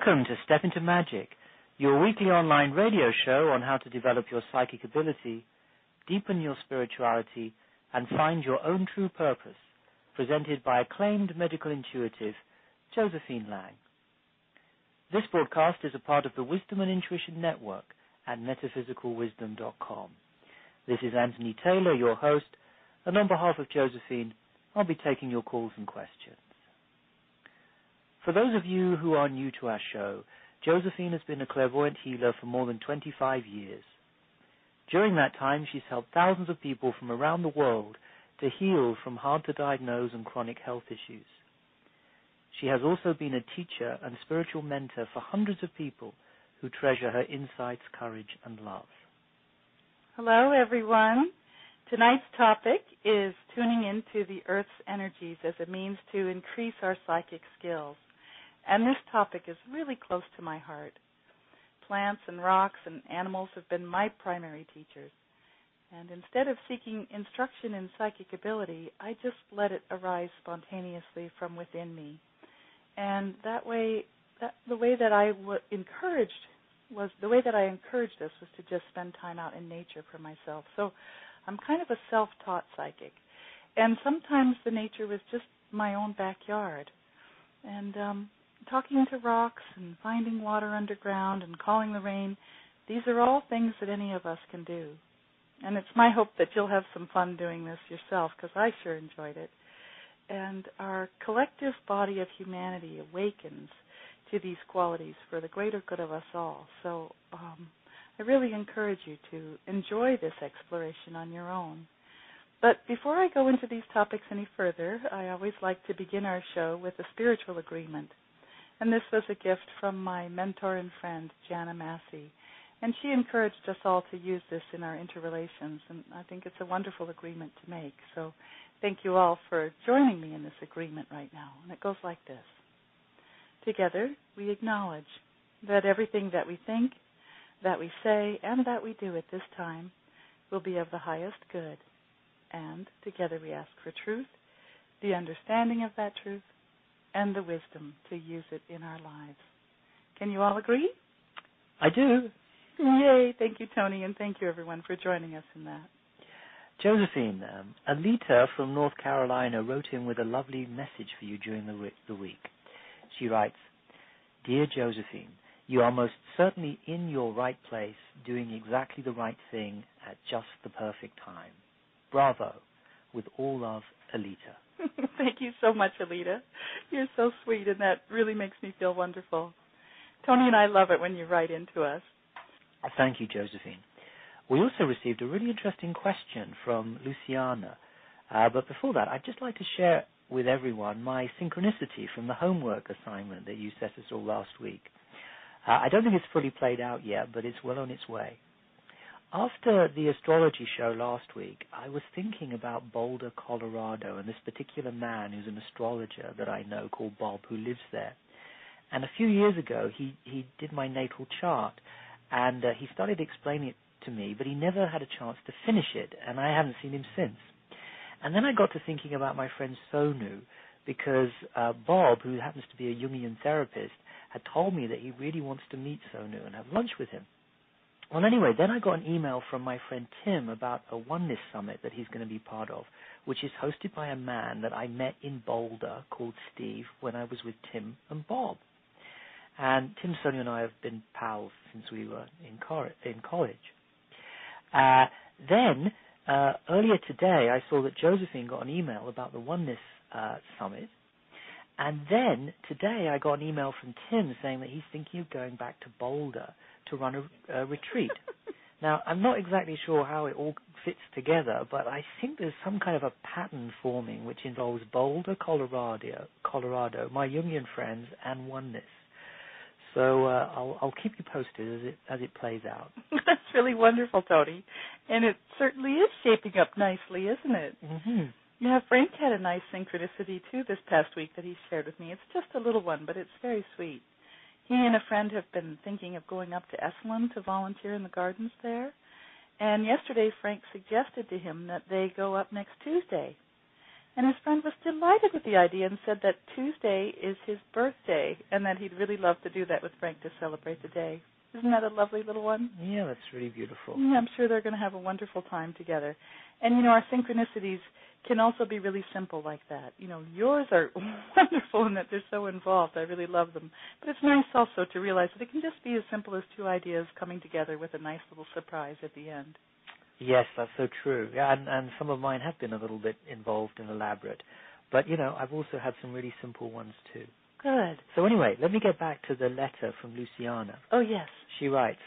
Welcome to Step Into Magic, your weekly online radio show on how to develop your psychic ability, deepen your spirituality, and find your own true purpose, presented by acclaimed medical intuitive Josephine Lang. This broadcast is a part of the Wisdom and Intuition Network at metaphysicalwisdom.com. This is Anthony Taylor, your host, and on behalf of Josephine, I'll be taking your calls and questions. For those of you who are new to our show, Josephine has been a clairvoyant healer for more than 25 years. During that time, she's helped thousands of people from around the world to heal from hard-to-diagnose and chronic health issues. She has also been a teacher and spiritual mentor for hundreds of people who treasure her insights, courage, and love. Hello, everyone. Tonight's topic is tuning into the Earth's energies as a means to increase our psychic skills. And this topic is really close to my heart. Plants and rocks and animals have been my primary teachers. And instead of seeking instruction in psychic ability, I just let it arise spontaneously from within me. And the way that I encouraged us was to just spend time out in nature for myself. So I'm kind of a self-taught psychic. And sometimes the nature was just my own backyard. And talking to rocks and finding water underground and calling the rain, these are all things that any of us can do. And it's my hope that you'll have some fun doing this yourself, because I sure enjoyed it. And our collective body of humanity awakens to these qualities for the greater good of us all. So I really encourage you to enjoy this exploration on your own. But before I go into these topics any further, I always like to begin our show with a spiritual agreement. And this was a gift from my mentor and friend, Jana Massey. And she encouraged us all to use this in our interrelations, and I think it's a wonderful agreement to make. So thank you all for joining me in this agreement right now. And it goes like this. Together, we acknowledge that everything that we think, that we say, and that we do at this time will be of the highest good. And together we ask for truth, the understanding of that truth, and the wisdom to use it in our lives. Can you all agree? I do. Yay. Thank you, Tony, and thank you, everyone, for joining us in that. Josephine, Alita from North Carolina wrote in with a lovely message for you during the week. She writes, "Dear Josephine, you are most certainly in your right place, doing exactly the right thing at just the perfect time. Bravo. With all love, Alita." Thank you so much, Alita. You're so sweet, and that really makes me feel wonderful. Tony and I love it when you write into us. Thank you, Josephine. We also received a really interesting question from Luciana. But before that, I'd just like to share with everyone my synchronicity from the homework assignment that you set us all last week. I don't think it's fully played out yet, but it's well on its way. After the astrology show last week, I was thinking about Boulder, Colorado, and this particular man who's an astrologer that I know called Bob, who lives there. And a few years ago, he did my natal chart, and he started explaining it to me, but he never had a chance to finish it, and I haven't seen him since. And then I got to thinking about my friend Sonu, because Bob, who happens to be a Jungian therapist, had told me that he really wants to meet Sonu and have lunch with him. Well, anyway, then I got an email from my friend Tim about a Oneness Summit that he's going to be part of, which is hosted by a man that I met in Boulder called Steve when I was with Tim and Bob. And Tim, Sonia, and I have been pals since we were in college. Then, earlier today, I saw that Josephine got an email about the Oneness Summit. And then, today, I got an email from Tim saying that he's thinking of going back to Boulder to run a retreat. Now, I'm not exactly sure how it all fits together, but I think there's some kind of a pattern forming which involves Boulder, Colorado, my Jungian friends, and Oneness. So I'll keep you posted as it plays out. That's really wonderful, Tony. And it certainly is shaping up nicely, isn't it? Mm-hmm. Yeah, Frank had a nice synchronicity, too, this past week that he shared with me. It's just a little one, but it's very sweet. He and a friend have been thinking of going up to Esalen to volunteer in the gardens there. And yesterday, Frank suggested to him that they go up next Tuesday. And his friend was delighted with the idea and said that Tuesday is his birthday and that he'd really love to do that with Frank to celebrate the day. Isn't that a lovely little one? Yeah, that's really beautiful. Yeah, I'm sure they're going to have a wonderful time together. And, our synchronicities can also be really simple like that. Yours are wonderful in that they're so involved. I really love them. But it's nice also to realize that it can just be as simple as two ideas coming together with a nice little surprise at the end. Yes, that's so true. Yeah, and some of mine have been a little bit involved and elaborate. But, I've also had some really simple ones too. Good. So anyway, let me get back to the letter from Luciana. Oh, yes. She writes,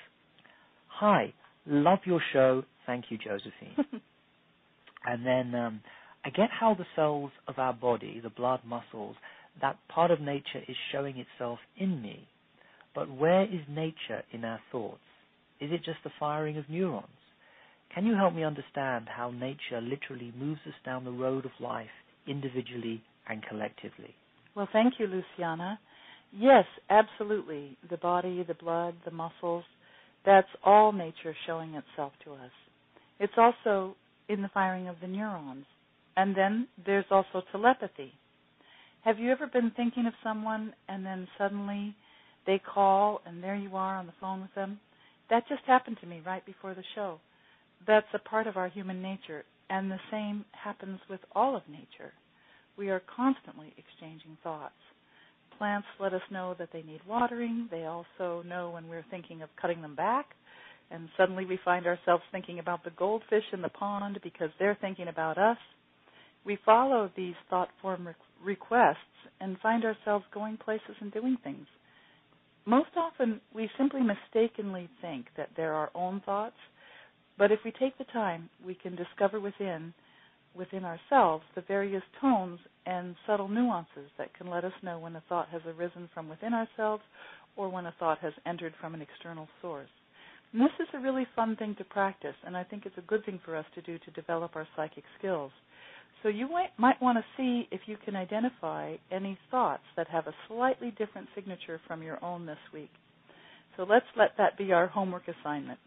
"Hi, love your show. Thank you, Josephine." And then I get how the cells of our body, the blood muscles, that part of nature is showing itself in me. But where is nature in our thoughts? Is it just the firing of neurons? Can you help me understand how nature literally moves us down the road of life individually and collectively? Well, thank you, Luciana. Yes, absolutely. The body, the blood, the muscles, that's all nature showing itself to us. It's also in the firing of the neurons. And then there's also telepathy. Have you ever been thinking of someone and then suddenly they call and there you are on the phone with them? That just happened to me right before the show. That's a part of our human nature, and the same happens with all of nature. We are constantly exchanging thoughts. Plants let us know that they need watering. They also know when we're thinking of cutting them back, and suddenly we find ourselves thinking about the goldfish in the pond because they're thinking about us. We follow these thought-form requests and find ourselves going places and doing things. Most often, we simply mistakenly think that they're our own thoughts, but if we take the time, we can discover within ourselves the various tones and subtle nuances that can let us know when a thought has arisen from within ourselves or when a thought has entered from an external source. And this is a really fun thing to practice, and I think it's a good thing for us to do to develop our psychic skills. So you might want to see if you can identify any thoughts that have a slightly different signature from your own this week. So let's let that be our homework assignment.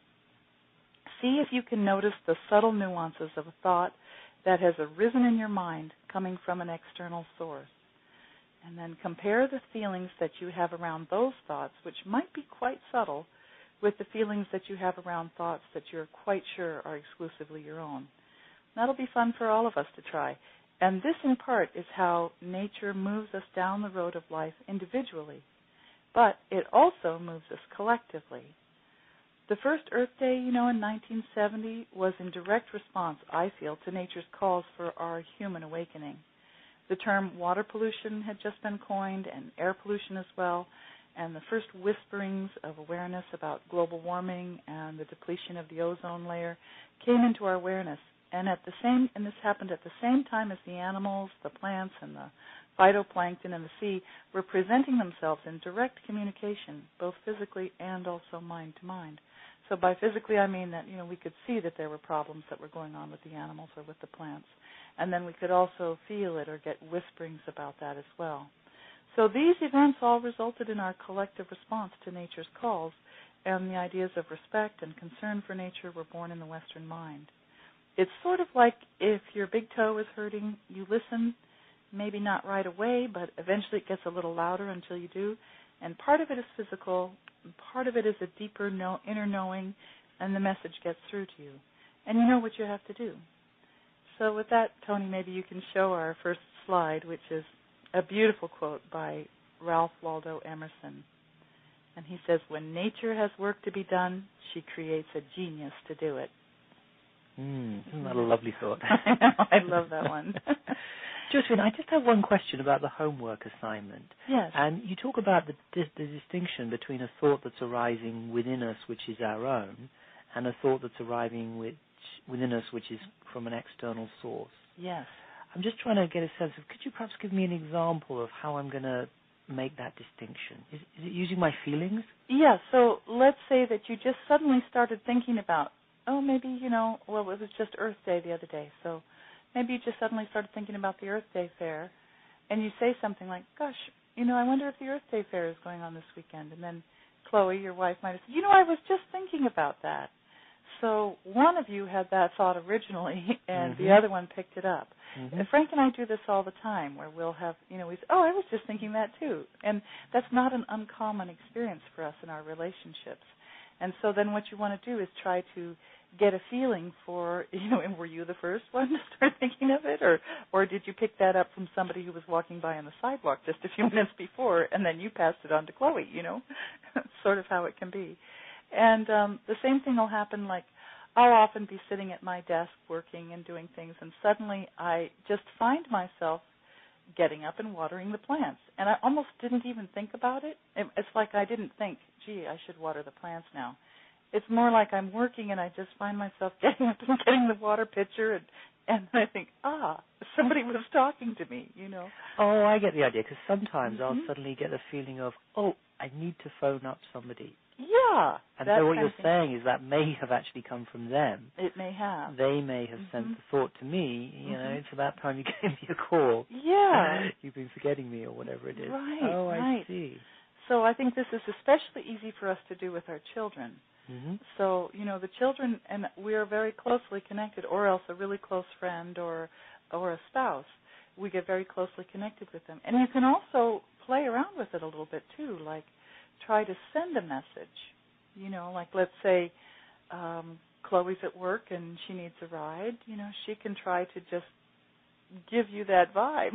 See if you can notice the subtle nuances of a thought that has arisen in your mind coming from an external source. And then compare the feelings that you have around those thoughts, which might be quite subtle, with the feelings that you have around thoughts that you're quite sure are exclusively your own. That'll be fun for all of us to try. And this, in part, is how nature moves us down the road of life individually. But it also moves us collectively. The first Earth Day, in 1970, was in direct response, I feel, to nature's calls for our human awakening. The term water pollution had just been coined, and air pollution as well, and the first whisperings of awareness about global warming and the depletion of the ozone layer came into our awareness. And this happened at the same time as the animals, the plants, and the phytoplankton in the sea were presenting themselves in direct communication, both physically and also mind to mind. So by physically, I mean that, we could see that there were problems that were going on with the animals or with the plants. And then we could also feel it or get whisperings about that as well. So these events all resulted in our collective response to nature's calls, and the ideas of respect and concern for nature were born in the Western mind. It's sort of like if your big toe is hurting, you listen, maybe not right away, but eventually it gets a little louder until you do. And part of it is physical, and part of it is a deeper inner knowing, and the message gets through to you. And you know what you have to do. So with that, Tony, maybe you can show our first slide, which is a beautiful quote by Ralph Waldo Emerson. And he says, "When nature has work to be done, she creates a genius to do it." Isn't that a lovely thought? I know, I love that one. Josephine, I just have one question about the homework assignment. Yes. And you talk about the distinction between a thought that's arising within us, which is our own, and a thought that's arriving within us, which is from an external source. Yes. I'm just trying to get a sense of, could you perhaps give me an example of how I'm going to make that distinction? Is it using my feelings? Yeah, so let's say that you just suddenly started thinking about, maybe, it was just Earth Day the other day, so maybe you just suddenly started thinking about the Earth Day Fair, and you say something like, gosh, I wonder if the Earth Day Fair is going on this weekend. And then Chloe, your wife, might have said, I was just thinking about that. so one of you had that thought originally, and Mm-hmm. the other one picked it up. Mm-hmm. Frank and I do this all the time, where we'll have, we say, oh, I was just thinking that too. And that's not an uncommon experience for us in our relationships. And so then what you want to do is try to get a feeling for, and were you the first one to start thinking of it? Or did you pick that up from somebody who was walking by on the sidewalk just a few minutes before, and then you passed it on to Chloe, sort of how it can be. And the same thing will happen, like I'll often be sitting at my desk working and doing things, and suddenly I just find myself getting up and watering the plants. And I almost didn't even think about it. It's like I didn't think, gee, I should water the plants now. It's more like I'm working and I just find myself getting up and getting the water pitcher, and I think, somebody was talking to me, Oh, I get the idea, because sometimes Mm-hmm. I'll suddenly get the feeling of, oh, I need to phone up somebody. Yeah. And so what you're saying is that may have actually come from them. It may have. They may have sent the thought to me, it's about time you gave me a call. Yeah. You've been forgetting me or whatever it is. Right, Oh, right. I see. So I think this is especially easy for us to do with our children. Mm-hmm. So, the children, and we are very closely connected, or else a really close friend or a spouse, we get very closely connected with them. And you can also play around with it a little bit too, like try to send a message. Like let's say Chloe's at work and she needs a ride, she can try to just give you that vibe.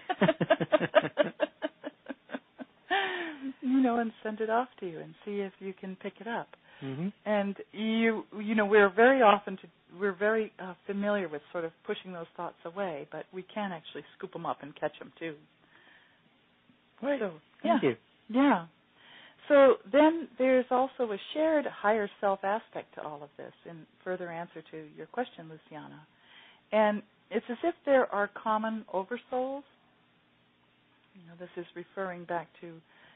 And send it off to you and see if you can pick it up. Mm-hmm. And we're very familiar with sort of pushing those thoughts away, but we can actually scoop them up and catch them too. Right. So, Thank you. Yeah. So then there's also a shared higher self aspect to all of this, in further answer to your question, Luciana. And it's as if there are common oversouls. This is referring back to,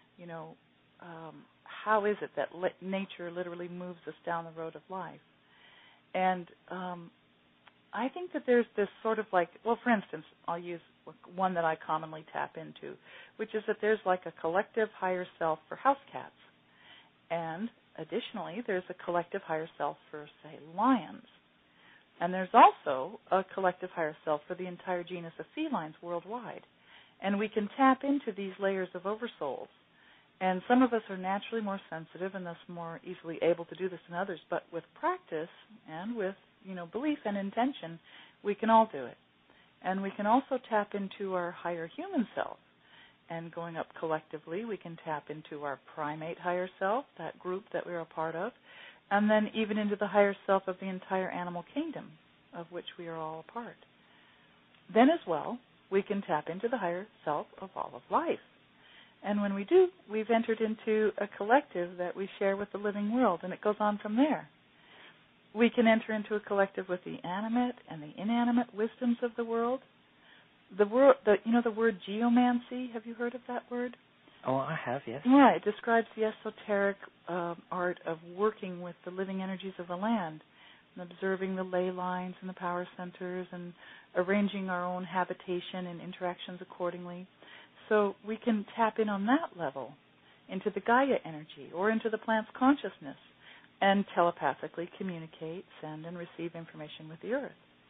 how is it that nature literally moves us down the road of life? And I think that there's this sort of like, well, for instance, I'll use one that I commonly tap into, which is that there's like a collective higher self for house cats. And additionally, there's a collective higher self for, say, lions. And there's also a collective higher self for the entire genus of felines worldwide. And we can tap into these layers of oversouls. And some of us are naturally more sensitive and thus more easily able to do this than others. But with practice and with, belief and intention, we can all do it. And we can also tap into our higher human self. And going up collectively, we can tap into our primate higher self, that group that we're a part of, and then even into the higher self of the entire animal kingdom, of which we are all a part. Then as well, we can tap into the higher self of all of life. And when we do, we've entered into a collective that we share with the living world, and it goes on from there. We can enter into a collective with the animate and the inanimate wisdoms of the world. The word geomancy, have you heard of that word? Oh, I have, yes. Yeah, it describes the esoteric art of working with the living energies of the land and observing the ley lines and the power centers and arranging our own habitation and interactions accordingly. So we can tap in on that level into the Gaia energy or into the plant's consciousness and telepathically communicate, send, and receive information with the earth.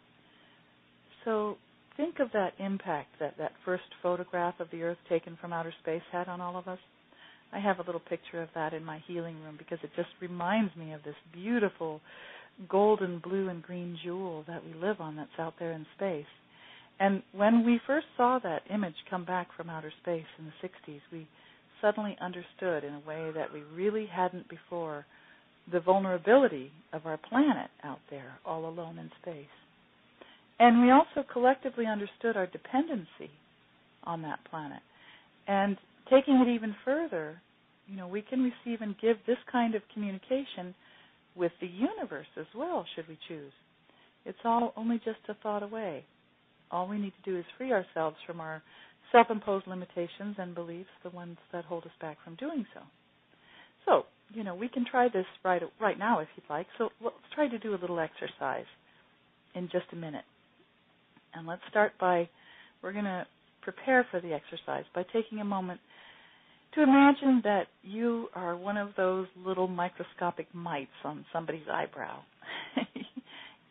So think of that impact that first photograph of the earth taken from outer space had on all of us. I have a little picture of that in my healing room because it just reminds me of this beautiful golden, blue, and green jewel that we live on that's out there in space. And when we first saw that image come back from outer space in the 60s, we suddenly understood in a way that we really hadn't before the vulnerability of our planet out there all alone in space. And we also collectively understood our dependency on that planet. And taking it even further, we can receive and give this kind of communication with the universe as well, should we choose. It's all only just a thought away. All we need to do is free ourselves from our self-imposed limitations and beliefs, the ones that hold us back from doing so. So, we can try this right now if you'd like. So let's try to do a little exercise in just a minute. And let's start we're going to prepare for the exercise by taking a moment to imagine that you are one of those little microscopic mites on somebody's eyebrow.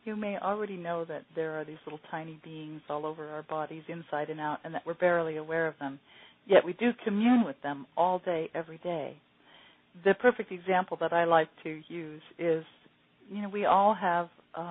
you may already know that there are these little tiny beings all over our bodies, inside and out, and that we're barely aware of them. Yet we do commune with them all day, every day. The perfect example that I like to use is, we all have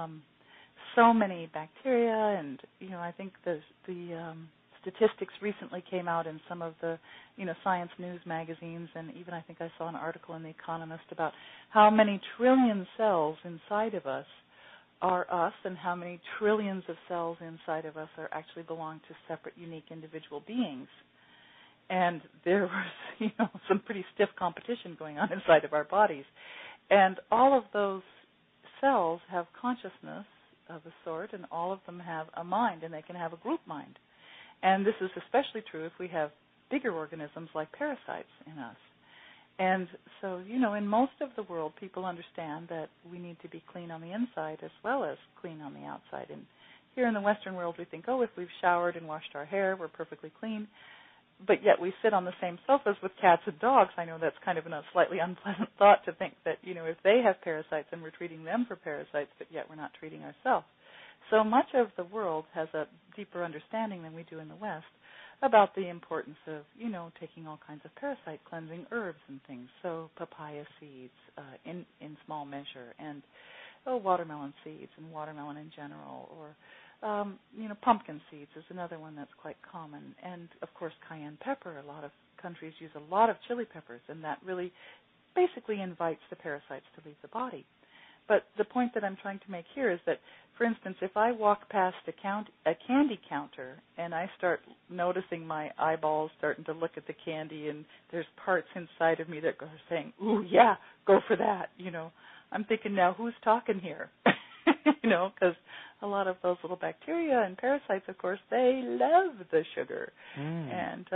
so many bacteria, and, I think the statistics recently came out in some of the, science news magazines, and even I think I saw an article in The Economist about how many trillion cells inside of us are us, and how many trillions of cells inside of us actually belong to separate, unique individual beings. And there was, some pretty stiff competition going on inside of our bodies. And all of those cells have consciousness of a sort, and all of them have a mind, and they can have a group mind. And this is especially true if we have bigger organisms like parasites in us. And so, in most of the world, people understand that we need to be clean on the inside as well as clean on the outside. And here in the Western world, we think, if we've showered and washed our hair, we're perfectly clean. But yet we sit on the same sofas with cats and dogs. I know that's kind of a slightly unpleasant thought to think that, if they have parasites and we're treating them for parasites, but yet we're not treating ourselves. So much of the world has a deeper understanding than we do in the West about the importance of, taking all kinds of parasite cleansing herbs and things. So papaya seeds in small measure, and watermelon seeds and watermelon in general, or pumpkin seeds is another one that's quite common. And, of course, cayenne pepper. A lot of countries use a lot of chili peppers, and that really basically invites the parasites to leave the body. But the point that I'm trying to make here is that, for instance, if I walk past a candy counter and I start noticing my eyeballs starting to look at the candy, and there's parts inside of me that are saying, ooh, yeah, go for that, I'm thinking, now who's talking here? Because a lot of those little bacteria and parasites, of course, they love the sugar. And,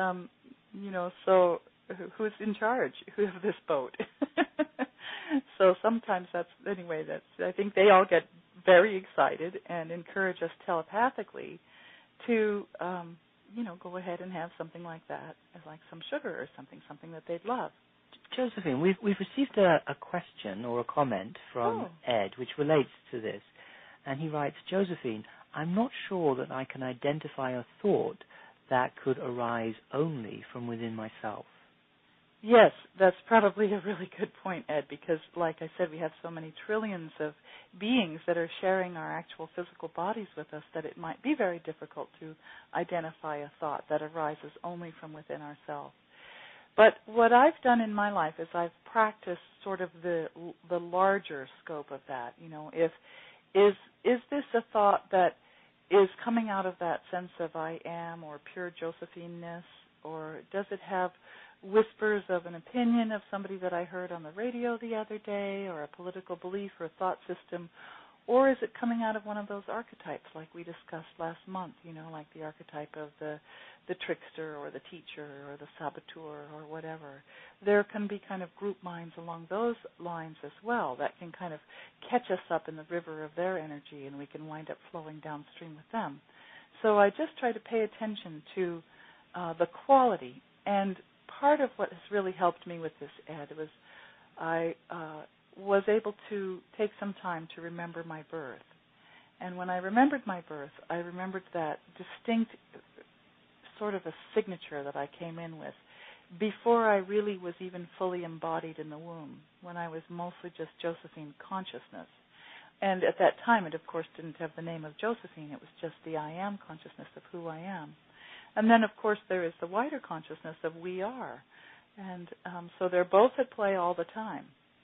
so who's in charge of this boat? So sometimes I think they all get very excited and encourage us telepathically to, go ahead and have something like that, like some sugar or something that they'd love. Josephine, we've received a question or a comment from Ed which relates to this. And he writes, Josephine, I'm not sure that I can identify a thought that could arise only from within myself. Yes, that's probably a really good point, Ed, because like I said, we have so many trillions of beings that are sharing our actual physical bodies with us that it might be very difficult to identify a thought that arises only from within ourselves. But what I've done in my life is I've practiced sort of the larger scope of that. Is this a thought that is coming out of that sense of I am or pure Josephine-ness, or does it have whispers of an opinion of somebody that I heard on the radio the other day, or a political belief or a thought system, or is it coming out of one of those archetypes like we discussed last month, like the archetype of the trickster or the teacher or the saboteur or whatever. There can be kind of group minds along those lines as well that can kind of catch us up in the river of their energy, and we can wind up flowing downstream with them. So I just try to pay attention to the quality. And part of what has really helped me with this, Ed, was I was able to take some time to remember my birth. And when I remembered my birth, I remembered that distinct sort of a signature that I came in with before I really was even fully embodied in the womb, when I was mostly just Josephine consciousness. And at that time, it, of course, didn't have the name of Josephine. It was just the I am consciousness of who I am. And then, of course, there is the wider consciousness of we are. And so they're both at play all the time.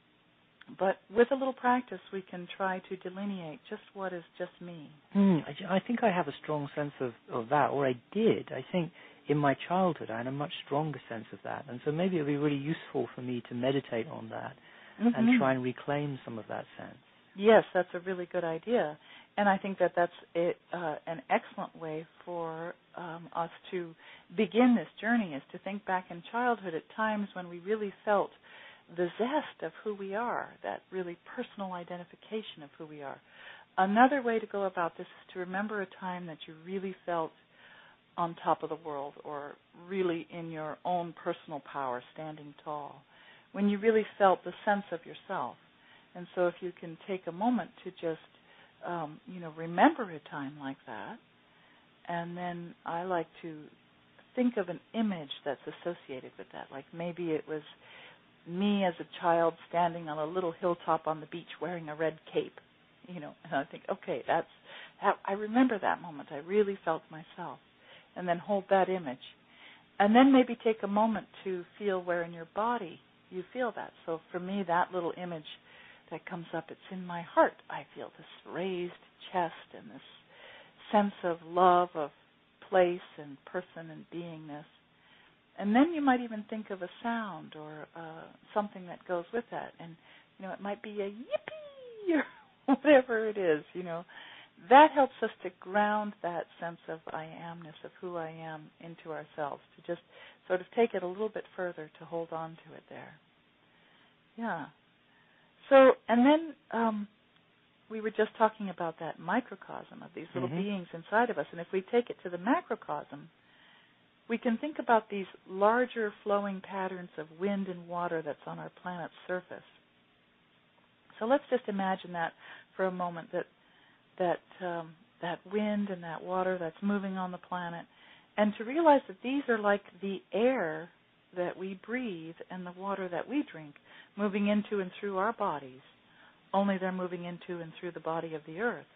But with a little practice, we can try to delineate just what is just me. I think I have a strong sense of that, or I did. I think in my childhood I had a much stronger sense of that. And so maybe it would be really useful for me to meditate on that and try and reclaim some of that sense. Yes, that's a really good idea. And I think that that's an excellent way for us to begin this journey, is to think back in childhood at times when we really felt the zest of who we are, that really personal identification of who we are. Another way to go about this is to remember a time that you really felt on top of the world, or really in your own personal power, standing tall, when you really felt the sense of yourself. And so if you can take a moment to just remember a time like that. And then I like to think of an image that's associated with that. Like maybe it was me as a child standing on a little hilltop on the beach wearing a red cape, and I think, okay, I remember that moment. I really felt myself. And then hold that image. And then maybe take a moment to feel where in your body you feel that. So for me, that little image that comes up, it's in my heart. I feel this raised chest and this sense of love, of place and person and beingness. And then you might even think of a sound or something that goes with that. And, it might be a yippee or whatever it is, That helps us to ground that sense of I amness, of who I am, into ourselves, to just sort of take it a little bit further, to hold on to it there. Yeah. So, and then we were just talking about that microcosm of these little beings inside of us. And if we take it to the macrocosm, we can think about these larger flowing patterns of wind and water that's on our planet's surface. So let's just imagine that for a moment, that wind and that water that's moving on the planet, and to realize that these are like the air that we breathe and the water that we drink, moving into and through our bodies, only they're moving into and through the body of the earth.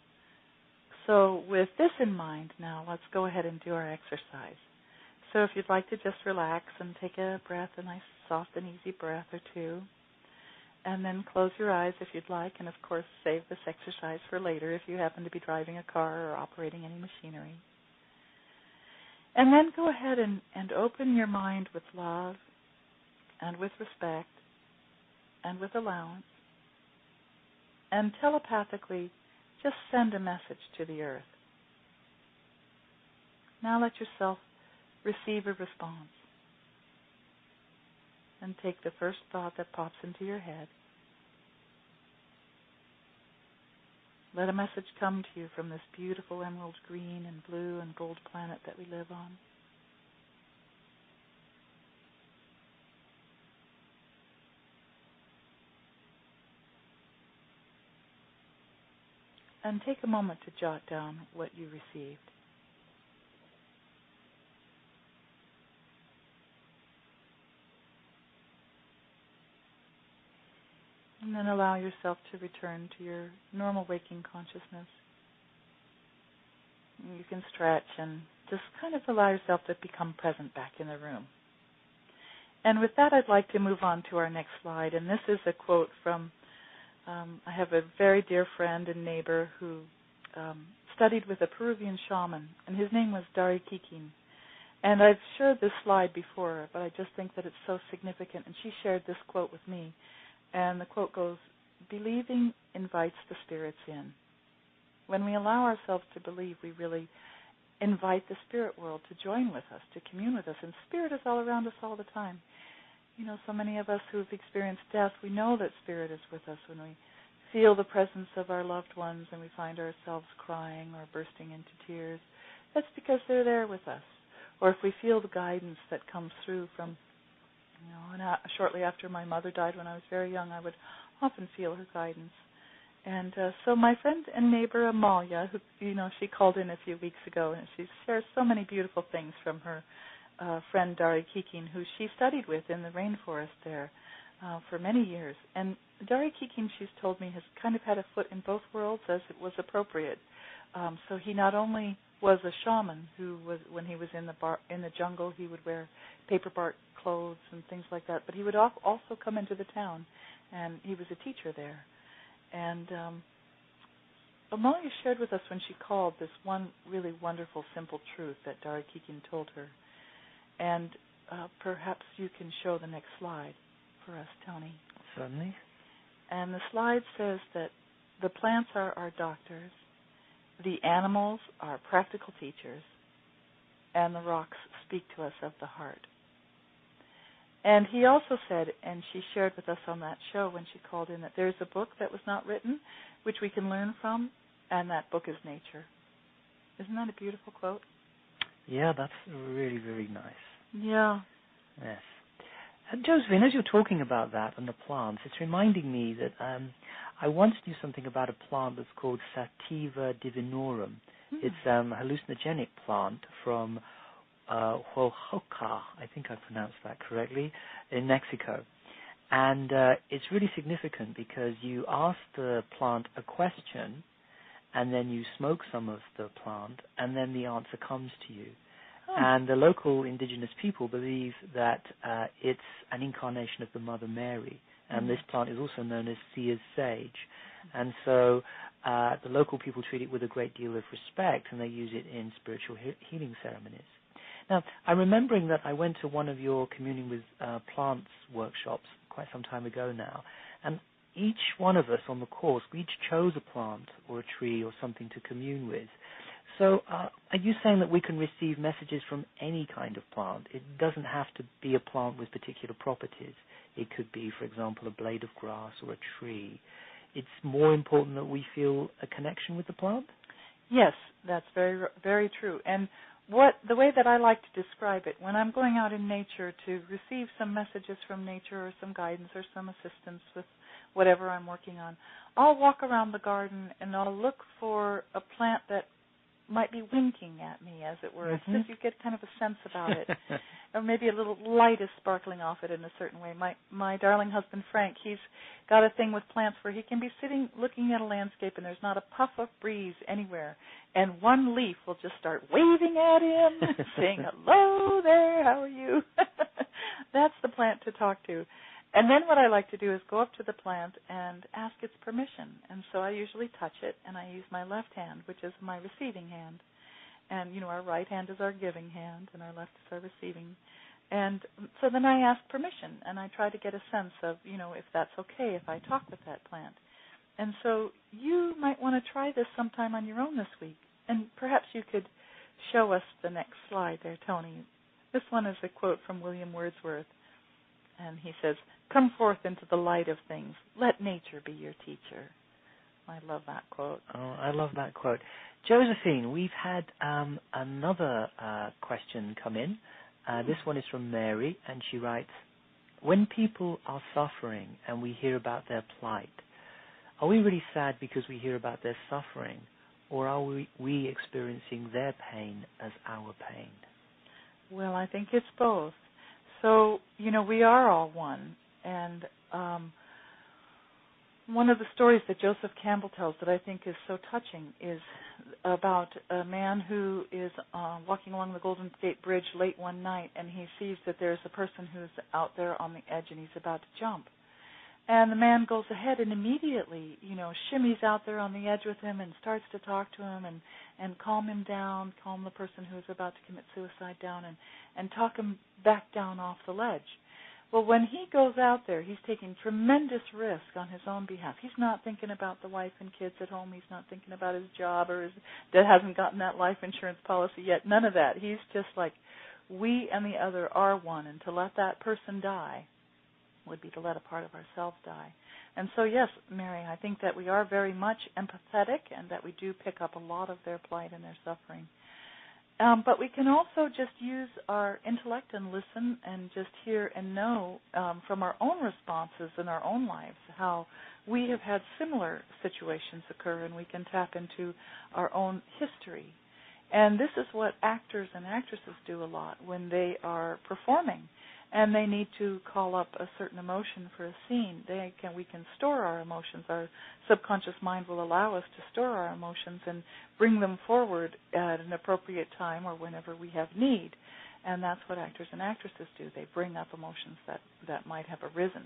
So with this in mind now, let's go ahead and do our exercise. So if you'd like to just relax and take a breath, a nice soft and easy breath or two, and then close your eyes if you'd like, and of course save this exercise for later if you happen to be driving a car or operating any machinery. And then go ahead and open your mind with love and with respect and with allowance, and telepathically just send a message to the earth. Now let yourself receive a response. And take the first thought that pops into your head. Let a message come to you from this beautiful emerald green and blue and gold planet that we live on. And take a moment to jot down what you received. And then allow yourself to return to your normal waking consciousness. You can stretch and just kind of allow yourself to become present back in the room. And with that, I'd like to move on to our next slide. And this is a quote from, I have a very dear friend and neighbor who studied with a Peruvian shaman, and his name was Dari Kikin. And I've shared this slide before, but I just think that it's so significant. And she shared this quote with me. And the quote goes, "Believing invites the spirits in." When we allow ourselves to believe, we really invite the spirit world to join with us, to commune with us. And spirit is all around us all the time. So many of us who've experienced death, we know that spirit is with us when we feel the presence of our loved ones and we find ourselves crying or bursting into tears. That's because they're there with us. Or if we feel the guidance that comes through from, and shortly after my mother died when I was very young, I would often feel her guidance. And so my friend and neighbor Amalia, who, she called in a few weeks ago, and she shares so many beautiful things from her friend Dari Kikin, who she studied with in the rainforest there for many years. And Dari Kikin, she's told me, has kind of had a foot in both worlds as it was appropriate. So he not only was a shaman who was, when he was in the jungle, he would wear paper bark clothes and things like that, but he would also come into the town, and he was a teacher there. And Amalia shared with us when she called this one really wonderful, simple truth that Dari Kikin told her. And perhaps you can show the next slide for us, Tony. Certainly. And the slide says that the plants are our doctors, the animals are practical teachers, and the rocks speak to us of the heart. And he also said, and she shared with us on that show when she called in, that there's a book that was not written, which we can learn from, and that book is nature. Isn't that a beautiful quote? Yeah, that's really, really nice. Yeah. Yes. And Josephine, as you're talking about that and the plants, it's reminding me that I once knew something about a plant that's called Sativa divinorum. It's a hallucinogenic plant from Oaxaca, I think I pronounced that correctly, in Mexico. And it's really significant because you ask the plant a question, and then you smoke some of the plant, and then the answer comes to you. And the local indigenous people believe that it's an incarnation of the Mother Mary, and this plant is also known as seer's sage. And so the local people treat it with a great deal of respect, and they use it in spiritual healing ceremonies. Now, I'm remembering that I went to one of your Communing with Plants workshops quite some time ago now, and each one of us on the course, we each chose a plant or a tree or something to commune with. So are you saying that we can receive messages from any kind of plant? It doesn't have to be a plant with particular properties. It could be, for example, a blade of grass or a tree. It's more important that we feel a connection with the plant? Yes, that's very, very true. And the way that I like to describe it, when I'm going out in nature to receive some messages from nature or some guidance or some assistance with whatever I'm working on, I'll walk around the garden and I'll look for a plant that might be winking at me, as it were. It's just you get kind of a sense about it. Or maybe a little light is sparkling off it in a certain way. My darling husband, Frank, he's got a thing with plants where he can be sitting looking at a landscape and there's not a puff of breeze anywhere. And one leaf will just start waving at him, saying, hello there, how are you? That's the plant to talk to. And then what I like to do is go up to the plant and ask its permission. And so I usually touch it, and I use my left hand, which is my receiving hand. And, our right hand is our giving hand, and our left is our receiving. And so then I ask permission, and I try to get a sense of, if that's okay if I talk with that plant. And so you might want to try this sometime on your own this week. And perhaps you could show us the next slide there, Tony. This one is a quote from William Wordsworth. And he says, come forth into the light of things. Let nature be your teacher. I love that quote. Oh, I love that quote. Josephine, we've had another question come in. This one is from Mary, and she writes, when people are suffering and we hear about their plight, are we really sad because we hear about their suffering, or are we experiencing their pain as our pain? Well, I think it's both. So, we are all one. And one of the stories that Joseph Campbell tells that I think is so touching is about a man who is walking along the Golden Gate Bridge late one night, and he sees that there's a person who's out there on the edge, and he's about to jump. And the man goes ahead and immediately, shimmies out there on the edge with him and starts to talk to him and calm him down, calm the person who's about to commit suicide down, and talk him back down off the ledge. Well, when he goes out there, he's taking tremendous risk on his own behalf. He's not thinking about the wife and kids at home. He's not thinking about his job or that hasn't gotten that life insurance policy yet. None of that. He's just like, we and the other are one, and to let that person die would be to let a part of ourselves die. And so, yes, Mary, I think that we are very much empathetic and that we do pick up a lot of their plight and their suffering. But we can also just use our intellect and listen and just hear and know from our own responses in our own lives how we have had similar situations occur, and we can tap into our own history. And this is what actors and actresses do a lot when they are performing, and they need to call up a certain emotion for a scene. We can store our emotions. Our subconscious mind will allow us to store our emotions and bring them forward at an appropriate time or whenever we have need. And that's what actors and actresses do. They bring up emotions that might have arisen.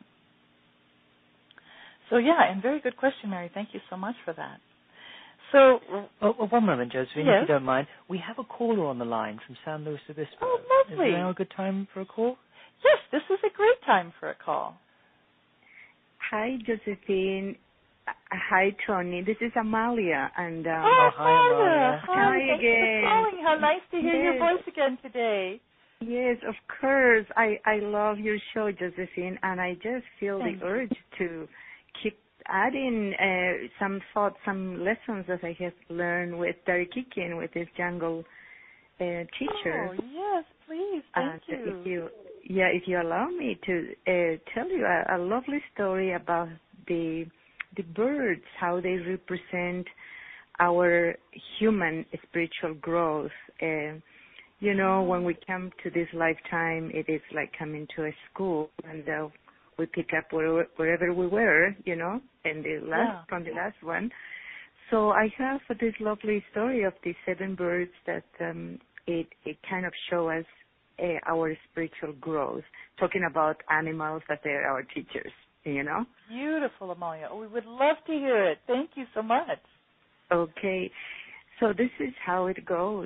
So, yeah, and very good question, Mary. Thank you so much for that. So, one moment, Josephine, yes? if you don't mind. We have a caller on the line from San Luis Obispo. Oh, lovely. Is now a good time for a call? Yes, this is a great time for a call. Hi, Josephine. Hi, Tony. This is Amalia. And hi, Amalia. Hi, thanks again. For calling. How nice to hear your voice again today. Yes, of course. I love your show, Josephine, and I just feel the urge to keep adding some thoughts, some lessons that I have learned with Terry Kikin, with this jungle teacher. Oh, yes, please. Thank you. if you allow me to tell you a lovely story about the birds, how they represent our human spiritual growth. When we come to this lifetime, it is like coming to a school, and we pick up wherever we were, and from the last one. So I have this lovely story of the 7 birds that it kind of show us our spiritual growth, talking about animals that they're our teachers, Beautiful, Amalia. Oh, we would love to hear it. Thank you so much. Okay. So this is how it goes.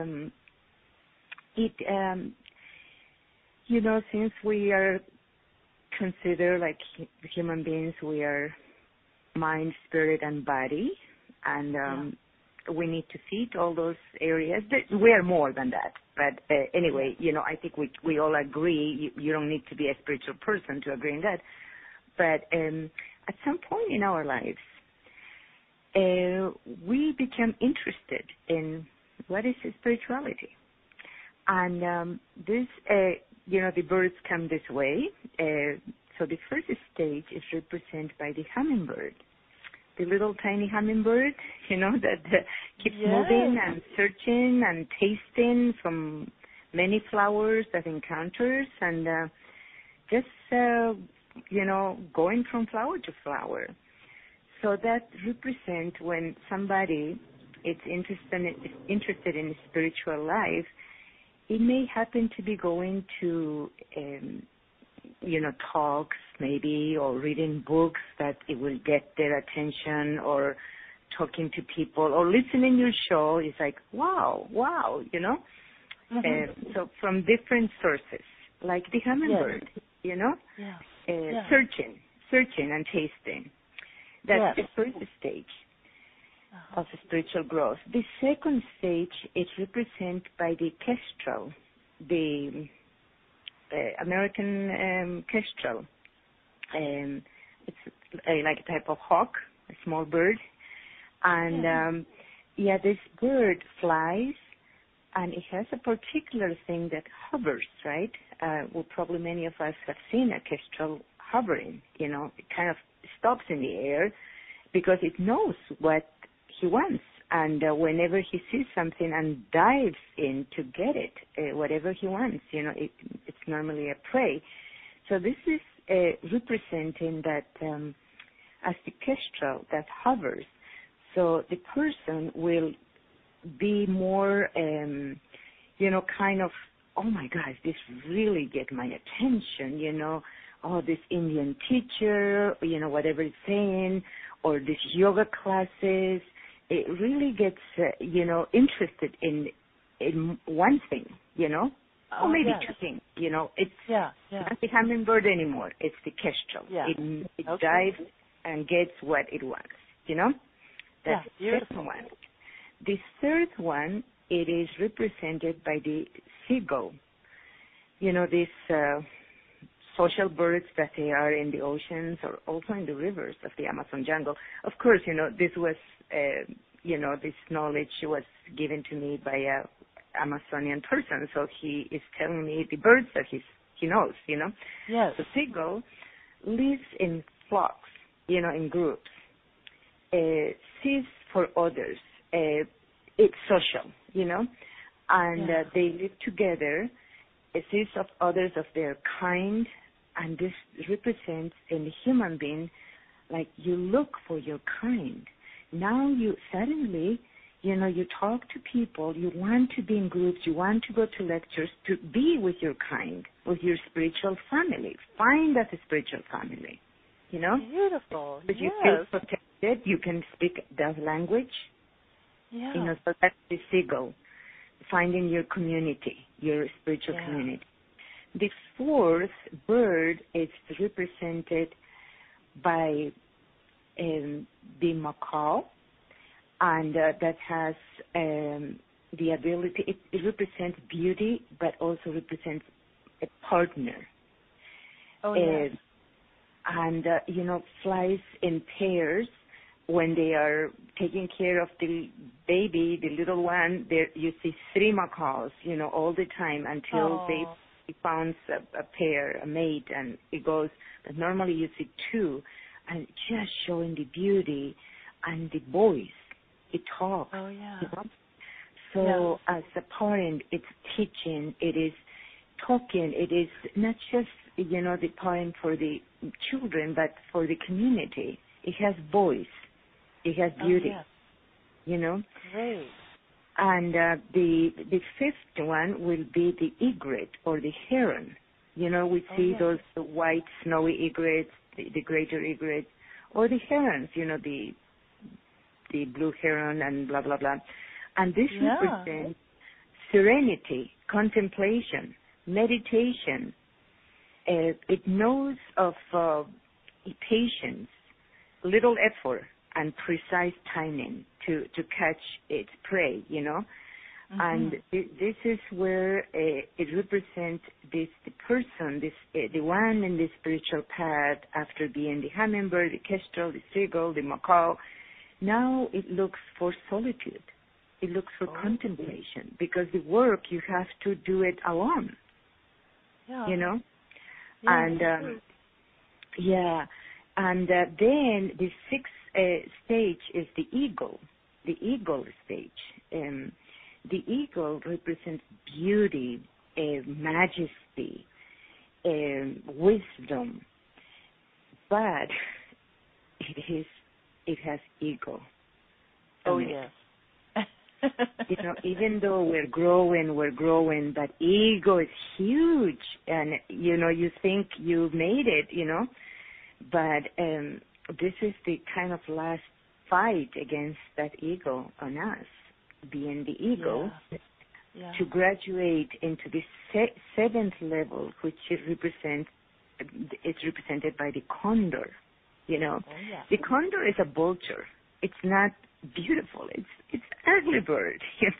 Since we are considered like human beings, we are mind, spirit, and body, and we need to feed all those areas. We are more than that. But anyway, I think we all agree. You don't need to be a spiritual person to agree on that. But at some point in our lives, we become interested in what is spirituality. And the birds come this way. So the first stage is represented by the hummingbird, the little tiny hummingbird, that keeps moving and searching and tasting from many flowers that encounters, and just, going from flower to flower. So that represents when somebody is interested in spiritual life, it may happen to be going to, talks maybe, or reading books that it will get their attention, or talking to people, or listening to your show. It's like, wow, so from different sources, like the hummingbird, searching and tasting. That's the first stage of spiritual growth. The second stage is represented by the kestrel, the American kestrel. It's like a type of hawk, a small bird. And, this bird flies, and it has a particular thing that hovers, right? Probably many of us have seen a kestrel hovering, it kind of stops in the air because it knows what he wants. And whenever he sees something and dives in to get it, whatever he wants, it's normally a prey. So this is representing that as the kestrel that hovers. So the person will be more, kind of, oh my gosh, this really get my attention, oh, this Indian teacher, whatever it's saying, or this yoga classes. It really gets, interested in one thing, or maybe two things, It's not the hummingbird anymore. It's the kestrel. Yeah. It dives and gets what it wants, That's the second one. The third one, it is represented by the seagull. These social birds that they are in the oceans or also in the rivers of the Amazon jungle. Of course, this was, this knowledge was given to me by a Amazonian person. So he is telling me the birds that he knows, Yes. The seagull lives in flocks, in groups, sees for others. It's social, and they live together, sees of others of their kind, and this represents in the human being, like you look for your kind. Now you suddenly, you talk to people, you want to be in groups, you want to go to lectures, to be with your kind, with your spiritual family. Find that spiritual family, Beautiful. But you feel protected, you can speak that language. Yeah. So that's the seagull, finding your community, your spiritual community. The fourth bird is represented by the macaw, and that has the ability, it represents beauty, but also represents a partner. Oh, yes. And, flies in pairs. When they are taking care of the baby, the little one, there you see 3 macaws, all the time until they he found a pair, a mate, and it goes, but normally you see two, and just showing the beauty and the voice. It talks. Oh, yeah. You know? So as a parent, it's teaching, it is talking, it is not just, the parent for the children, but for the community. It has voice. It has beauty. Great. And the fifth one will be the egret or the heron. We see those white snowy egrets, the greater egrets, or the herons, the blue heron and blah, blah, blah. And this represents serenity, contemplation, meditation. It knows of patience, little effort, and precise timing to catch its prey, Mm-hmm. And this is where it represents the person, the one in the spiritual path after being the hummingbird, the kestrel, the seagull, the macaw. Now it looks for solitude. It looks for contemplation, because the work, you have to do it alone, Yeah, And, and then the sixth stage is the eagle stage. The eagle represents beauty, majesty, wisdom, but it has ego. Oh, yes. Even though we're growing, but ego is huge, and you think you've made it, but this is the kind of last fight against that ego on us, being the ego, to graduate into the seventh level, which is represented by the condor. The condor is a vulture. It's not beautiful. It's an ugly bird,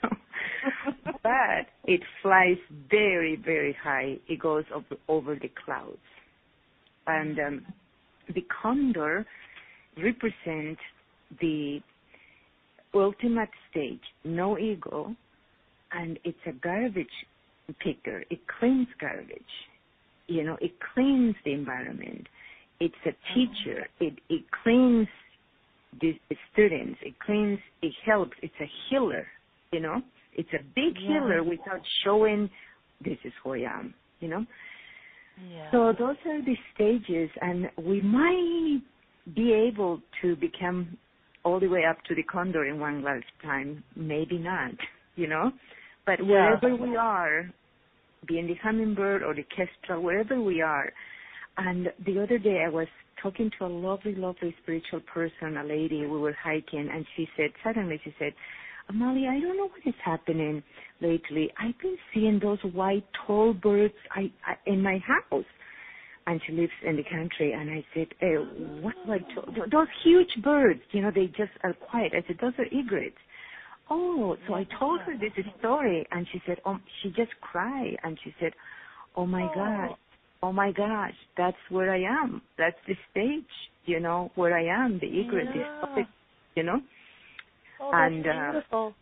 but it flies very, very high. It goes over the clouds, and the condor represents the ultimate stage, no ego, and it's a garbage picker. It cleans garbage. It cleans the environment. It's a teacher. It cleans the students. It helps. It's a healer, It's a big healer without showing this is who I am, Yeah. So those are the stages, and we might be able to become all the way up to the condor in one lifetime. Maybe not, But wherever we are, being the hummingbird or the kestrel, wherever we are. And the other day I was talking to a lovely, lovely spiritual person, a lady. We were hiking, and suddenly she said, Amalia, I don't know what is happening lately. I've been seeing those white tall birds in my house. And she lives in the country. And I said, what white tall? Those huge birds, they just are quiet. I said, those are egrets. Oh, so I told her this story, and she said, she just cried, and she said, oh my gosh, that's where I am. That's the stage, where I am, the egret, Oh, that's beautiful.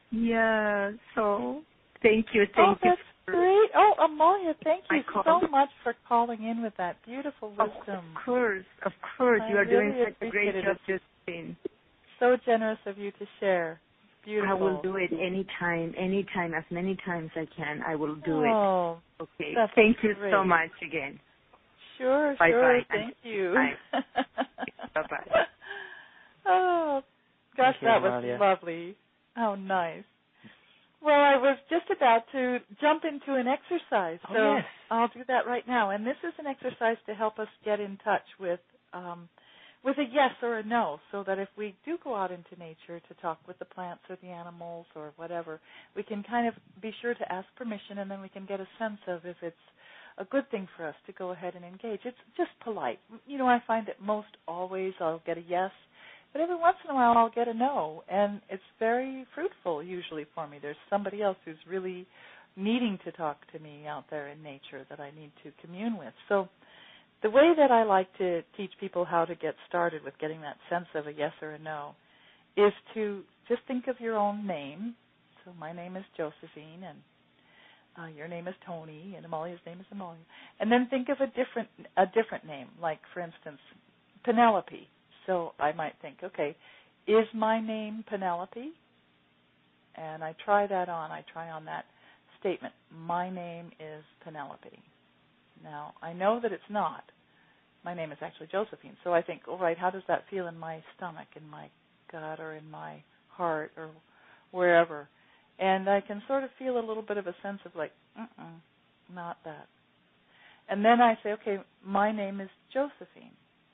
So thank you. That's great. Oh, Amalia, thank you so much for calling in with that beautiful wisdom. Of course. You are doing such a great job, Josephine. So generous of you to share. Beautiful. I will do it anytime, as many times I can. I will do it. Okay. Thank you so much again. Sure. Bye-bye. Thank you. Bye. Bye-bye. Oh, gosh, that was lovely. Oh, nice. Well, I was just about to jump into an exercise, so I'll do that right now. And this is an exercise to help us get in touch with a yes or a no, so that if we do go out into nature to talk with the plants or the animals or whatever, we can kind of be sure to ask permission, and then we can get a sense of if it's a good thing for us to go ahead and engage. It's just polite. I find that most always I'll get a yes, but every once in a while I'll get a no, and it's very fruitful usually for me. There's somebody else who's really needing to talk to me out there in nature that I need to commune with. So the way that I like to teach people how to get started with getting that sense of a yes or a no is to just think of your own name. So my name is Josephine, and your name is Tony, and Amalia's name is Amalia. And then think of a different name, like, for instance, Penelope. So I might think, okay, is my name Penelope? And I try on that statement. My name is Penelope. Now, I know that it's not. My name is actually Josephine. So I think, all right, how does that feel in my stomach, in my gut, or in my heart, or wherever? And I can sort of feel a little bit of a sense of like, not that. And then I say, okay, my name is Josephine.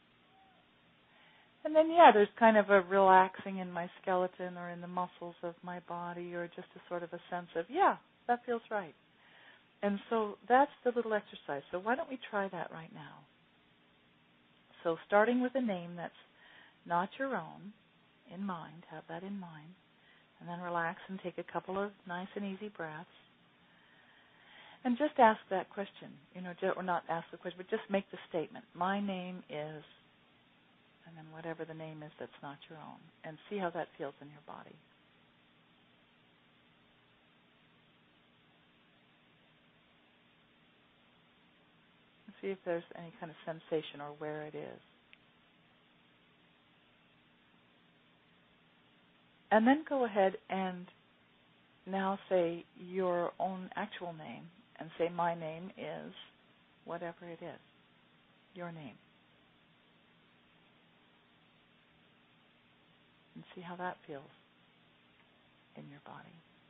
And then, there's kind of a relaxing in my skeleton or in the muscles of my body, or just a sort of a sense of, that feels right. And so that's the little exercise. So why don't we try that right now? So starting with a name that's not your own, in mind, have that in mind, and then relax and take a couple of nice and easy breaths. And just ask that question, or not ask the question, but just make the statement. My name is, and then whatever the name is that's not your own, and see how that feels in your body. And see if there's any kind of sensation or where it is. And then go ahead and now say your own actual name, and say my name is whatever it is, your name. And see how that feels in your body.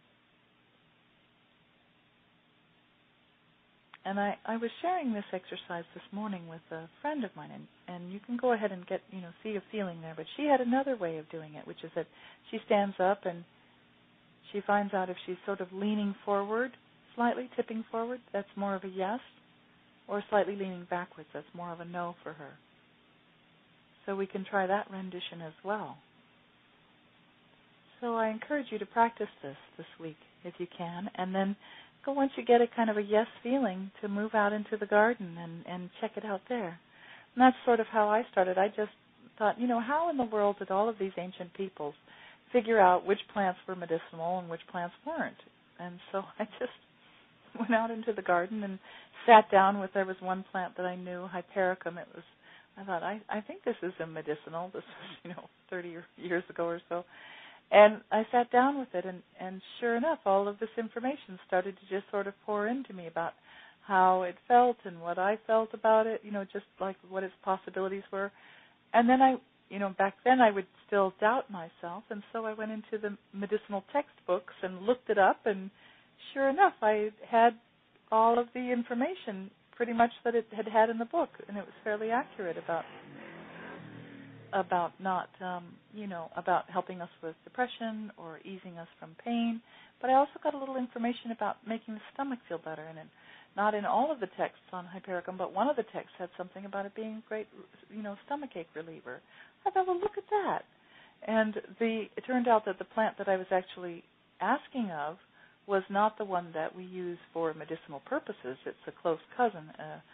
And I was sharing this exercise this morning with a friend of mine, and you can go ahead and get, see a feeling there. But she had another way of doing it, which is that she stands up and she finds out if she's sort of leaning forward, slightly tipping forward, that's more of a yes, or slightly leaning backwards, that's more of a no for her. So we can try that rendition as well. So I encourage you to practice this week if you can, and then go, once you get a kind of a yes feeling, to move out into the garden and check it out there. And that's sort of how I started. I just thought, how in the world did all of these ancient peoples figure out which plants were medicinal and which plants weren't? And so I just went out into the garden and sat down with, there was one plant that I knew, Hypericum. I thought, I think this is a medicinal. This was, 30 years ago or so. And I sat down with it, and sure enough, all of this information started to just sort of pour into me about how it felt and what I felt about it, just like what its possibilities were. And then back then I would still doubt myself, and so I went into the medicinal textbooks and looked it up, and sure enough, I had all of the information pretty much that it had in the book, and it was fairly accurate about not, about helping us with depression or easing us from pain. But I also got a little information about making the stomach feel better. And not in all of the texts on Hypericum, but one of the texts had something about it being a great, stomachache reliever. I thought, well, look at that. And it turned out that the plant that I was actually asking of was not the one that we use for medicinal purposes. It's a close cousin,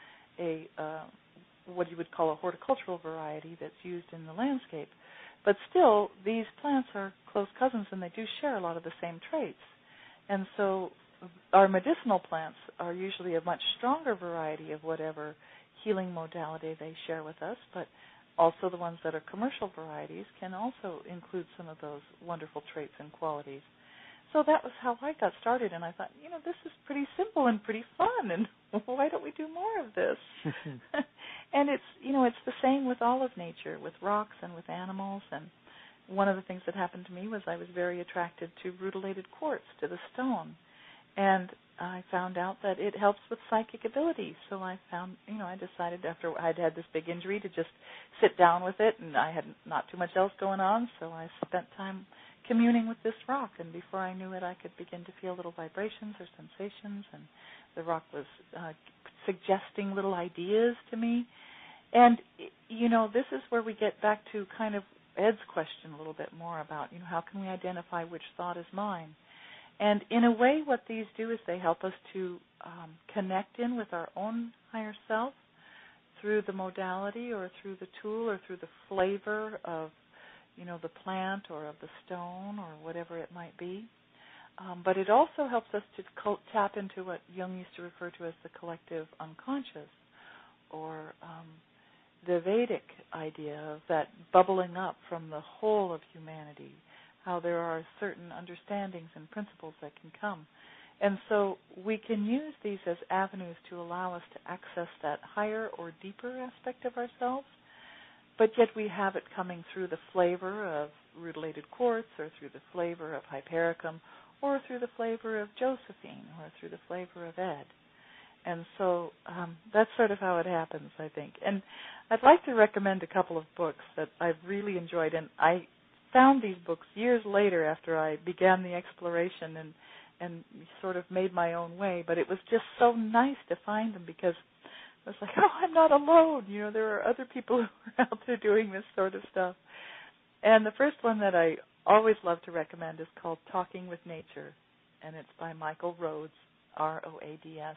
what you would call a horticultural variety that's used in the landscape. But still, these plants are close cousins, and they do share a lot of the same traits. And so our medicinal plants are usually a much stronger variety of whatever healing modality they share with us, but also the ones that are commercial varieties can also include some of those wonderful traits and qualities. So that was how I got started, and I thought, this is pretty simple and pretty fun, and why don't we do more of this? And it's the same with all of nature, with rocks and with animals. And one of the things that happened to me was I was very attracted to rutilated quartz, to the stone. And I found out that it helps with psychic ability. So I found, I decided after I'd had this big injury to just sit down with it, and I had not too much else going on, so I spent time communing with this rock, and before I knew it, I could begin to feel little vibrations or sensations, and the rock was suggesting little ideas to me. And, this is where we get back to kind of Ed's question a little bit more about, how can we identify which thought is mine? And in a way, what these do is they help us to connect in with our own higher self through the modality or through the tool or through the flavor of the plant or of the stone or whatever it might be. But it also helps us to tap into what Jung used to refer to as the collective unconscious, or the Vedic idea of that bubbling up from the whole of humanity, how there are certain understandings and principles that can come. And so we can use these as avenues to allow us to access that higher or deeper aspect of ourselves, but yet we have it coming through the flavor of rutilated quartz, or through the flavor of hypericum, or through the flavor of Josephine, or through the flavor of Ed. And so that's sort of how it happens, I think. And I'd like to recommend a couple of books that I've really enjoyed. And I found these books years later after I began the exploration and sort of made my own way. But it was just so nice to find them, because I was like, oh, I'm not alone. You know, there are other people who are out there doing this sort of stuff. And the first one that I always love to recommend is called Talking with Nature, and it's by Michael Rhodes, Roads.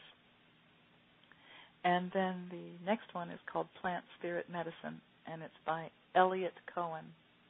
And then the next one is called Plant Spirit Medicine, and it's by Elliot Cohen,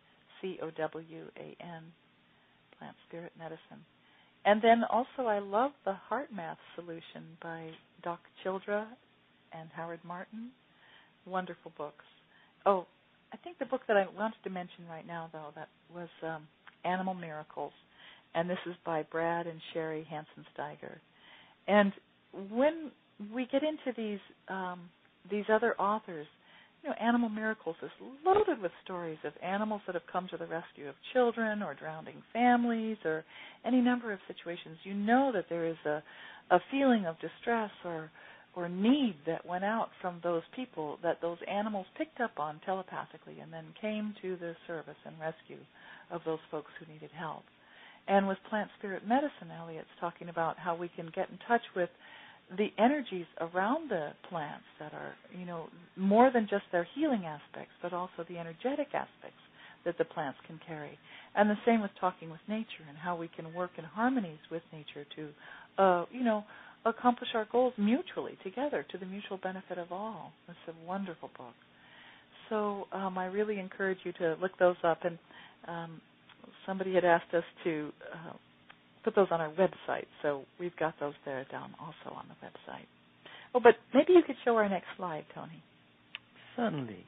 Cowan, Plant Spirit Medicine. And then also I love The Heart Math Solution by Doc Childra and Howard Martin. Wonderful books. Oh, I think the book that I wanted to mention right now, though, that was Animal Miracles, and this is by Brad and Sherry Hansen-Steiger. And when we get into these other authors, you know, Animal Miracles is loaded with stories of animals that have come to the rescue of children or drowning families or any number of situations. You know that there is a feeling of distress or need that went out from those people that those animals picked up on telepathically and then came to the service and rescue of those folks who needed help. And with Plant Spirit Medicine, Elliot's talking about how we can get in touch with the energies around the plants that are, you know, more than just their healing aspects, but also the energetic aspects that the plants can carry. And the same with Talking with Nature, and how we can work in harmonies with nature to, accomplish our goals mutually together to the mutual benefit of all. It's a wonderful book. So I really encourage you to look those up. And somebody had asked us to put those on our website, so we've got those there down also on the website. Oh, but maybe you could show our next slide, Tony. Certainly.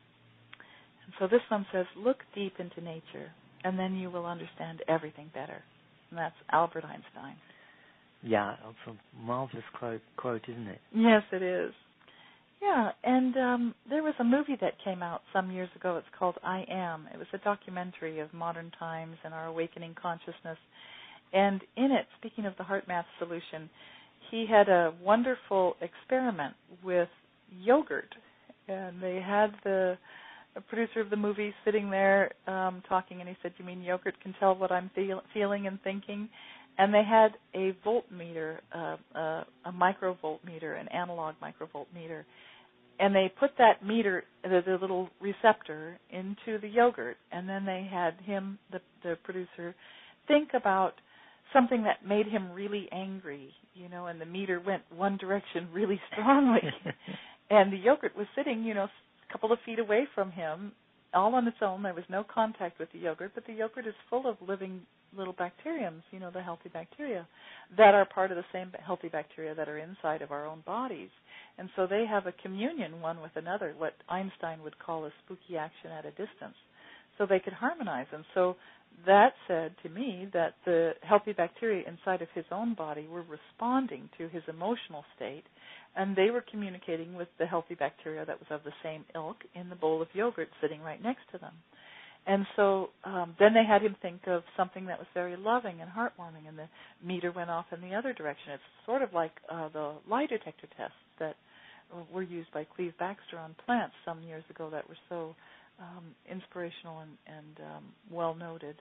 And so this one says, look deep into nature, and then you will understand everything better. And that's Albert Einstein. Yeah, it's a marvelous quote, isn't it? Yes, it is. Yeah, and there was a movie that came out some years ago. It's called I Am. It was a documentary of modern times and our awakening consciousness. And in it, speaking of the Heart Math Solution, he had a wonderful experiment with yogurt. And they had the producer of the movie sitting there talking, and he said, you mean yogurt can tell what I'm feeling and thinking? And they had a voltmeter, a microvoltmeter, an analog microvoltmeter. And they put that meter, the little receptor, into the yogurt. And then they had him, the producer, think about something that made him really angry, you know, and the meter went one direction really strongly. And the yogurt was sitting, you know, a couple of feet away from him, all on its own. There was no contact with the yogurt, but the yogurt is full of living little bacteriums, you know, the healthy bacteria that are part of the same healthy bacteria that are inside of our own bodies. And so they have a communion one with another, what Einstein would call a spooky action at a distance. So they could harmonize. And so that said to me that the healthy bacteria inside of his own body were responding to his emotional state, and they were communicating with the healthy bacteria that was of the same ilk in the bowl of yogurt sitting right next to them. And so then they had him think of something that was very loving and heartwarming, and the meter went off in the other direction. It's sort of like the lie detector tests that were used by Cleve Baxter on plants some years ago that were so inspirational and well noted.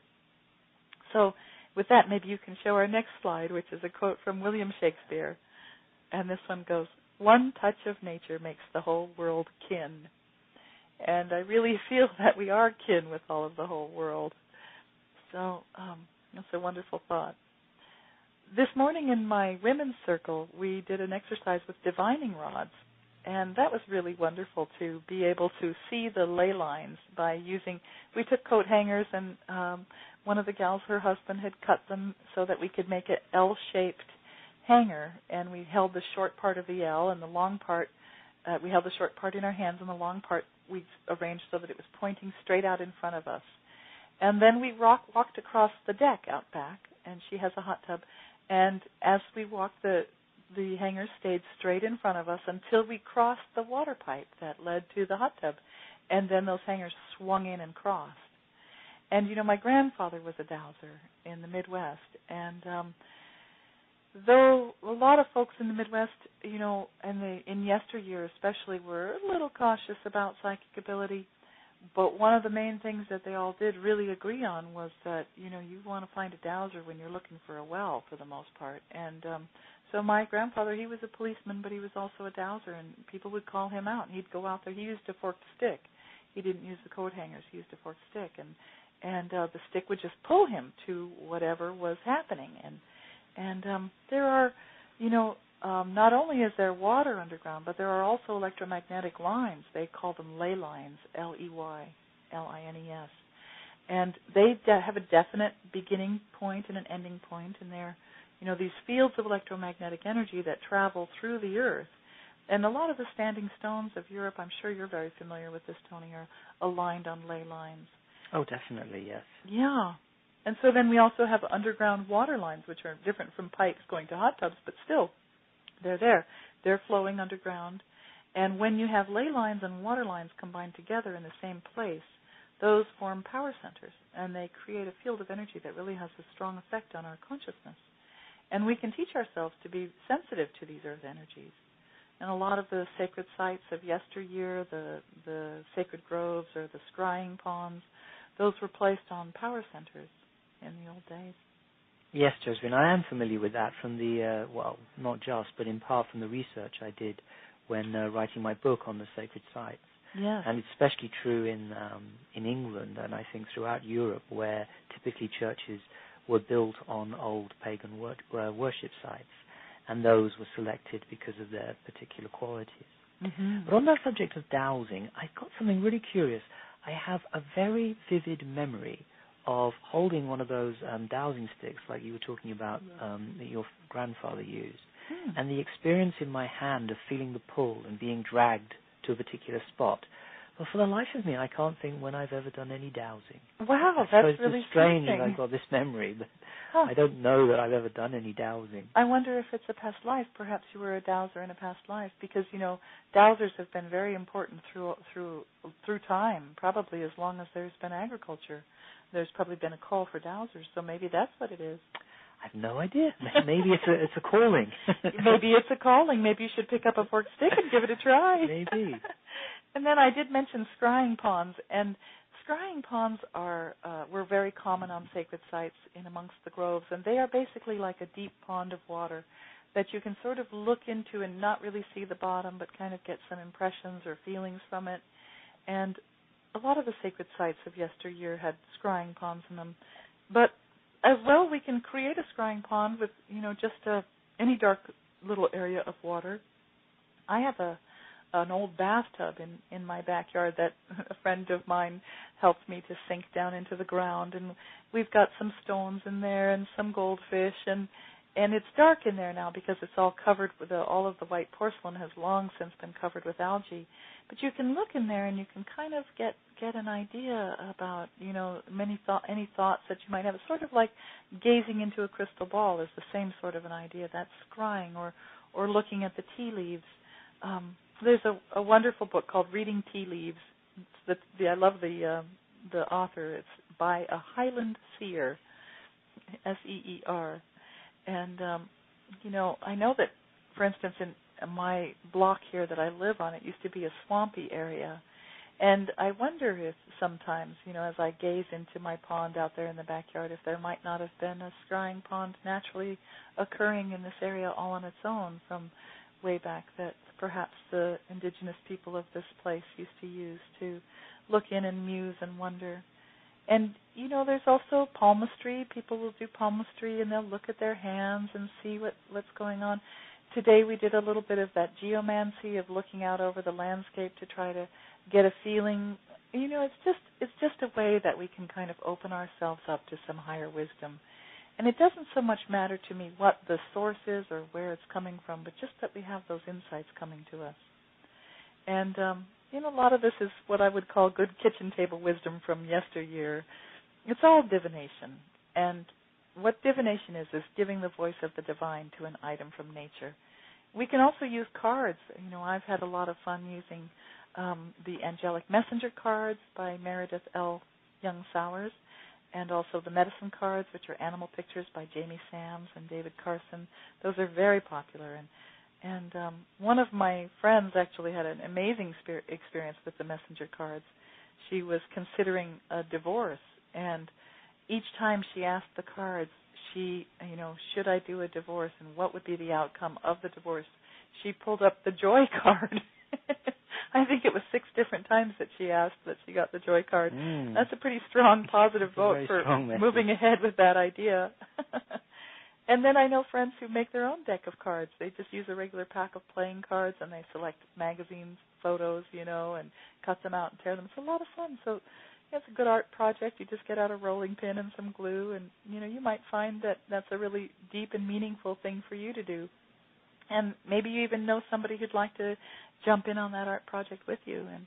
So with that, maybe you can show our next slide, which is a quote from William Shakespeare. And this one goes, one touch of nature makes the whole world kin. And I really feel that we are kin with all of the whole world. So that's a wonderful thought. This morning in my women's circle, we did an exercise with divining rods. And that was really wonderful to be able to see the ley lines by using, we took coat hangers and one of the gals, her husband, had cut them so that we could make an L-shaped hanger, and we held the short part of the L and the long part. We held the short part in our hands, and the long part we arranged so that it was pointing straight out in front of us. And then we walked across the deck out back, and she has a hot tub. And as we walked, the hanger stayed straight in front of us until we crossed the water pipe that led to the hot tub. And then those hangers swung in and crossed. And, my grandfather was a dowser in the Midwest. And though a lot of folks in the Midwest, in yesteryear especially, were a little cautious about psychic ability, but one of the main things that they all did really agree on was that, you want to find a dowser when you're looking for a well for the most part. And so my grandfather, he was a policeman, but he was also a dowser, and people would call him out, and he'd go out there. He used a forked stick. He didn't use the coat hangers. He used a forked stick, and the stick would just pull him to whatever was happening. And there are, not only is there water underground, but there are also electromagnetic lines. They call them ley lines, L-E-Y-L-I-N-E-S. And they have a definite beginning point and an ending point, and they're, these fields of electromagnetic energy that travel through the earth. And a lot of the standing stones of Europe, I'm sure you're very familiar with this, Tony, are aligned on ley lines. Oh, definitely, yes. Yeah. And so then we also have underground water lines, which are different from pipes going to hot tubs, but still, they're there. They're flowing underground. And when you have ley lines and water lines combined together in the same place, those form power centers, and they create a field of energy that really has a strong effect on our consciousness. And we can teach ourselves to be sensitive to these earth energies. And a lot of the sacred sites of yesteryear, the sacred groves or the scrying ponds, those were placed on power centers in the old days. Yes, Josephine, I am familiar with that from the, not just, but in part from the research I did when writing my book on the sacred sites. Yes. And it's especially true in England and I think throughout Europe, where typically churches were built on old pagan worship sites, and those were selected because of their particular qualities. Mm-hmm. But on that subject of dowsing, I got something really curious. I have a very vivid memory of holding one of those dowsing sticks like you were talking about that your grandfather used, and the experience in my hand of feeling the pull and being dragged to a particular spot. But for the life of me, I can't think when I've ever done any dowsing. Wow, that's so it's really strange something. that I've got this memory, but I don't know that I've ever done any dowsing. I wonder if it's a past life. Perhaps you were a dowser in a past life, because dowsers have been very important through time. Probably as long as there's been agriculture, there's probably been a call for dowsers. So maybe that's what it is. I have no idea. Maybe it's a calling. Maybe it's a calling. Maybe you should pick up a forked stick and give it a try. Maybe. And then I did mention scrying ponds, and scrying ponds were very common on sacred sites in amongst the groves, and they are basically like a deep pond of water that you can sort of look into and not really see the bottom, but kind of get some impressions or feelings from it. And a lot of the sacred sites of yesteryear had scrying ponds in them. But as well, we can create a scrying pond with, just any dark little area of water. I have an old bathtub in my backyard that a friend of mine helped me to sink down into the ground, and we've got some stones in there and some goldfish, and it's dark in there now because it's all covered with all of the white porcelain has long since been covered with algae. But you can look in there and you can kind of get an idea about any thoughts that you might have. It's sort of like gazing into a crystal ball is the same sort of an idea. That's scrying or looking at the tea leaves. There's a wonderful book called Reading Tea Leaves. I love the author. It's by a Highland seer, S-E-E-R. And, I know that, for instance, in my block here that I live on, it used to be a swampy area. And I wonder if sometimes, as I gaze into my pond out there in the backyard, if there might not have been a scrying pond naturally occurring in this area all on its own from way back that perhaps the indigenous people of this place used to use to look in and muse and wonder. And, there's also palmistry. People will do palmistry and they'll look at their hands and see what's going on. Today we did a little bit of that geomancy of looking out over the landscape to try to get a feeling it's just a way that we can kind of open ourselves up to some higher wisdom. And it doesn't so much matter to me what the source is or where it's coming from, but just that we have those insights coming to us. And, a lot of this is what I would call good kitchen table wisdom from yesteryear. It's all divination. And what divination is giving the voice of the divine to an item from nature. We can also use cards. I've had a lot of fun using the Angelic Messenger cards by Meredith L. Young Sowers, and also the medicine cards, which are animal pictures by Jamie Sams and David Carson. Those are very popular. And one of my friends actually had an amazing experience with the messenger cards. She was considering a divorce, and each time she asked the cards, should I do a divorce and what would be the outcome of the divorce, she pulled up the joy card. I think it was 6 different times that she asked that she got the joy card. That's a pretty strong positive vote for moving ahead with that idea. And then I know friends who make their own deck of cards. They just use a regular pack of playing cards and they select magazines, photos, and cut them out and tear them. It's a lot of fun. So it's a good art project. You just get out a rolling pin and some glue, and you might find that that's a really deep and meaningful thing for you to do. And maybe you even know somebody who'd like to jump in on that art project with you. And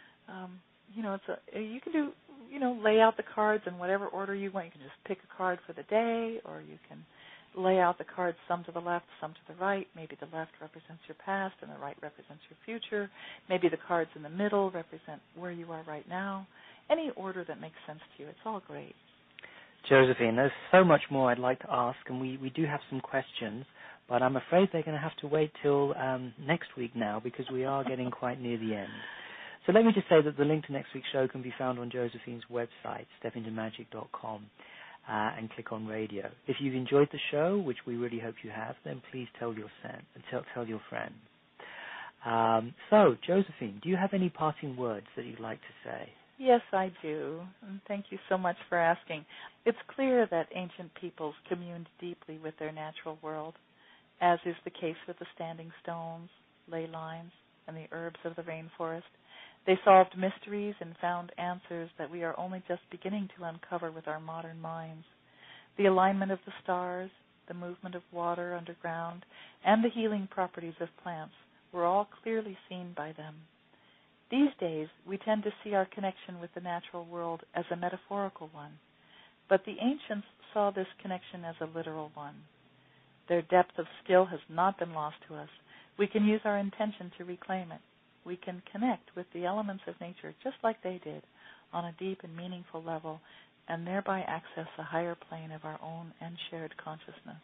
you can do lay out the cards in whatever order you want. You can just pick a card for the day, or you can lay out the cards some to the left, some to the right. Maybe the left represents your past and the right represents your future. Maybe the cards in the middle represent where you are right now. Any order that makes sense to you. It's all great. Josephine, there's so much more I'd like to ask, and we do have some questions, but I'm afraid they're going to have to wait till next week now, because we are getting quite near the end. So let me just say that the link to next week's show can be found on Josephine's website, stepintomagic.com, and click on radio. If you've enjoyed the show, which we really hope you have, then please tell your friends. So, Josephine, do you have any parting words that you'd like to say? Yes, I do, and thank you so much for asking. It's clear that ancient peoples communed deeply with their natural world, as is the case with the standing stones, ley lines, and the herbs of the rainforest. They solved mysteries and found answers that we are only just beginning to uncover with our modern minds. The alignment of the stars, the movement of water underground, and the healing properties of plants were all clearly seen by them. These days, we tend to see our connection with the natural world as a metaphorical one, but the ancients saw this connection as a literal one. Their depth of skill has not been lost to us. We can use our intention to reclaim it. We can connect with the elements of nature just like they did on a deep and meaningful level, and thereby access a higher plane of our own and shared consciousness.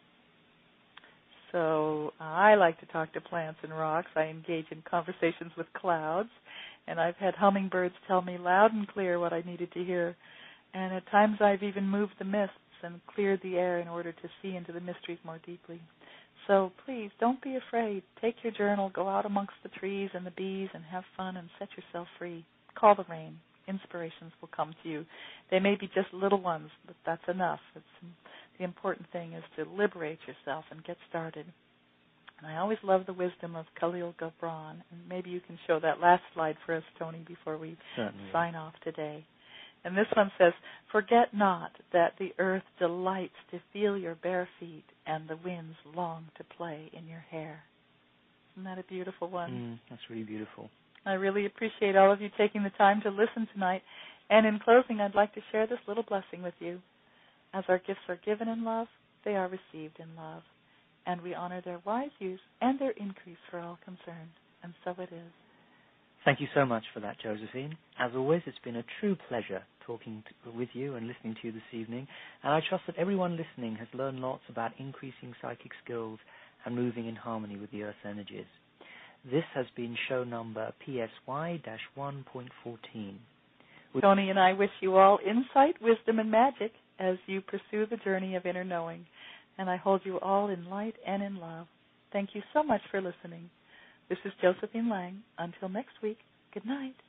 So I like to talk to plants and rocks. I engage in conversations with clouds, and I've had hummingbirds tell me loud and clear what I needed to hear. And at times I've even moved the mists and cleared the air in order to see into the mysteries more deeply. So please, don't be afraid. Take your journal, go out amongst the trees and the bees and have fun and set yourself free. Call the rain. Inspirations will come to you. They may be just little ones, but that's enough. The important thing is to liberate yourself and get started. And I always love the wisdom of Khalil Gibran. And maybe you can show that last slide for us, Tony, before we sign off today. And this one says, "Forget not that the earth delights to feel your bare feet and the winds long to play in your hair." Isn't that a beautiful one? That's really beautiful. I really appreciate all of you taking the time to listen tonight. And in closing, I'd like to share this little blessing with you. As our gifts are given in love, they are received in love. And we honor their wise use and their increase for all concerned. And so it is. Thank you so much for that, Josephine. As always, it's been a true pleasure talking with you and listening to you this evening. And I trust that everyone listening has learned lots about increasing psychic skills and moving in harmony with the Earth's energies. This has been show number PSY-1.14. Tony and I wish you all insight, wisdom, and magic as you pursue the journey of inner knowing. And I hold you all in light and in love. Thank you so much for listening. This is Josephine Lang. Until next week, good night.